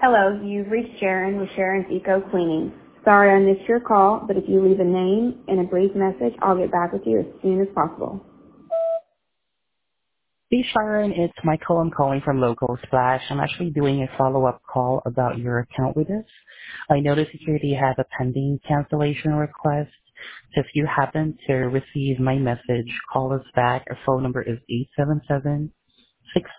Hello, you've reached Sharon with Sharon's Eco Cleaning. Sorry I missed your call, but if you leave a name and a brief message, I'll get back with you as soon as possible. Hey Sharon, it's Michael. I'm calling from Local Splash. I'm actually doing a follow-up call about your account with us. I noticed security has a pending cancellation request. So if you happen to receive my message, call us back. Our phone number is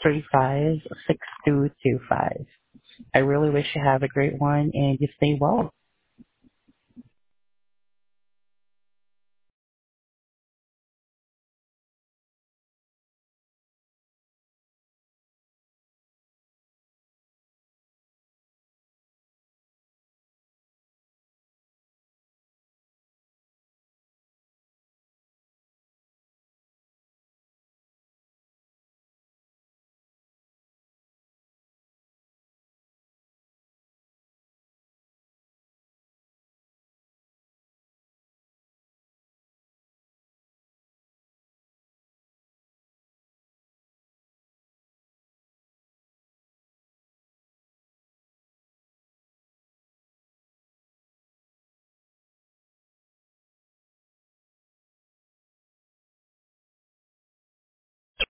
877-635-6225. I really wish you have a great one and you stay well.